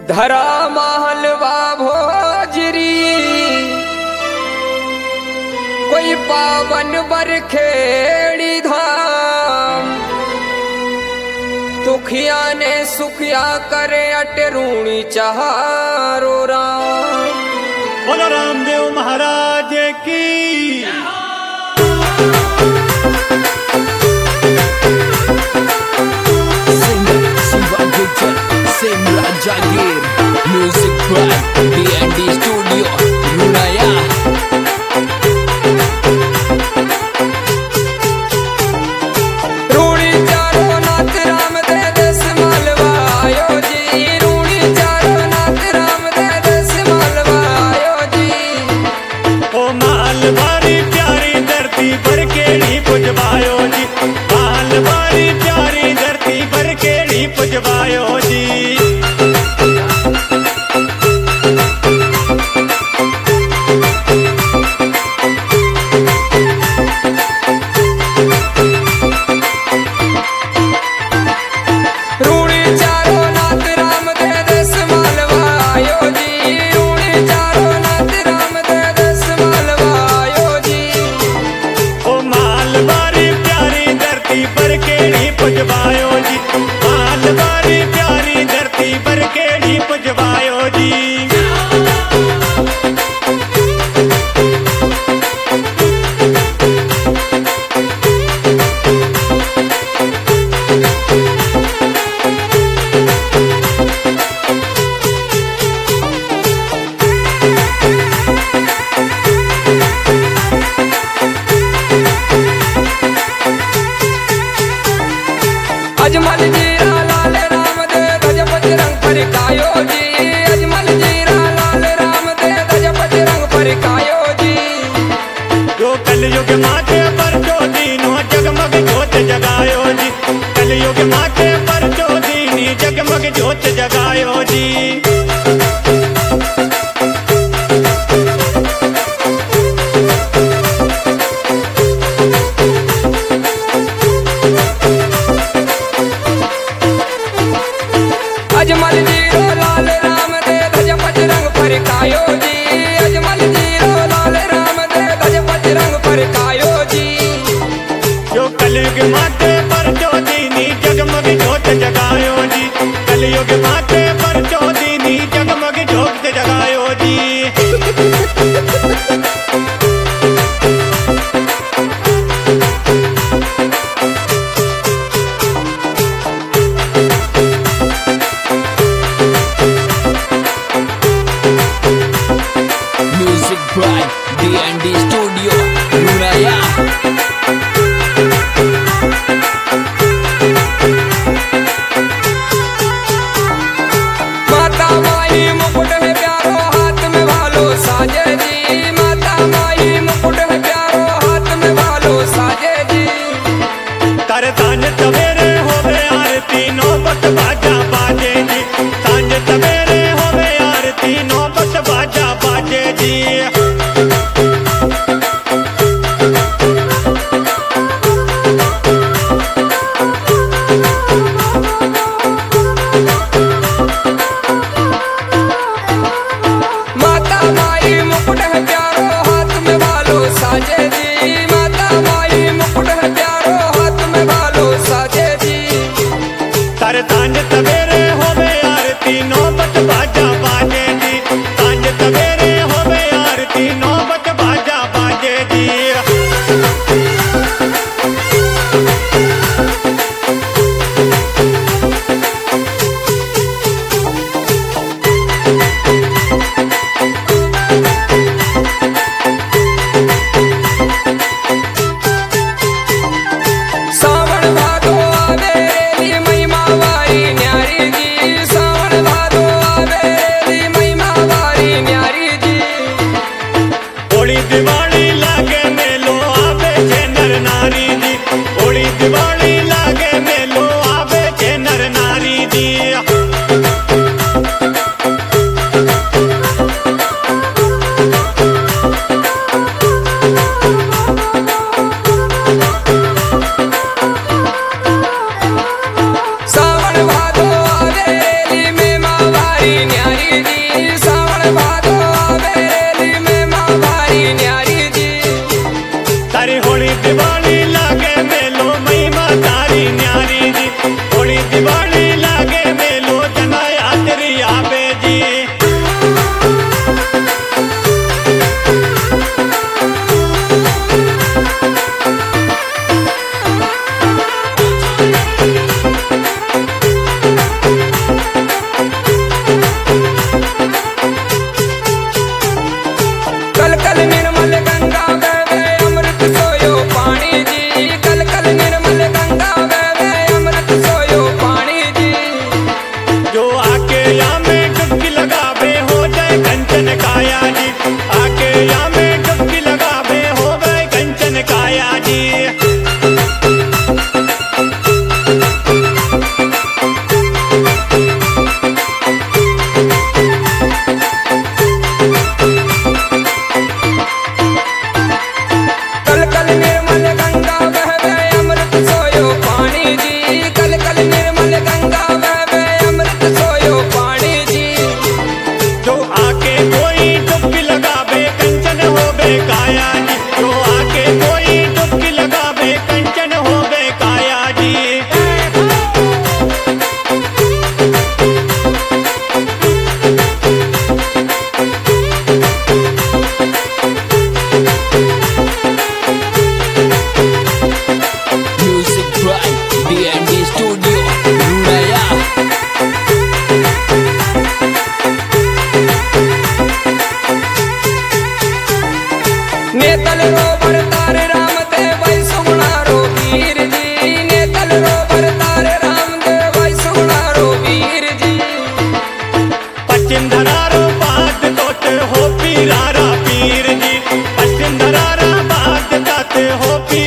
धरा महलवा भोजरी कोई पावन बरखेड़ी धाम दुखिया ने सुखिया करे अटरूणी चारो राम। बोलो रामदेव महाराज की। Jagir, music by D&D Studio, Runaya. रूणी चारो नाथ राम दे दस मालवायो जी, रूणी चारो नाथ राम दे दस मालवायो जी। ओ मालवारी प्यारी धरती पर केड़ी पुजवायो जी, मालवारी प्यारी धरती पर केड़ी पुजवायो जी। पुजवायो जी, मालवारी प्यारी धरती पर केड़ी पुजवायो जी। अजमल जीरा लाल राम दे ध्वज बजरंग फरकायो जी, अजमल जीरा लाल राम दे ध्वज बजरंग फरकायो जी। जो कलयुग माथे पर जो दीनो जगमग जोत जगायो जी, कलयुग माथे पर जो दीनी जगमग जोत जगायो जी। अजमल जीरो लाल राम दे ध्वज बजरंग फरकायो जी, अजमल जीरो लाल राम दे ध्वज बजरंग फरकायो जी। जो कलयुग माथे पर जो दीनी जगमग जोत जगायो जी, कलयुग माथे पर जो दीनी जगमग जोत जगायो जी। Music by D&D Studio, Runaya. माता माई मुकुट है प्यारो हाथ में भालो साजे जी, माता माई मुकुट है प्यारो हाथ में भालो साजे जी। कर सांझ सवेरे होवे आरती नौबत बाजा बाजे जी, सांझ सवेरे होवे आरती नौबत बाजा बाजे जी। पश्चिम धरारो बात तोते हो पीरारा पीर जी, पश्चिम धरारा बात ताते हो पीर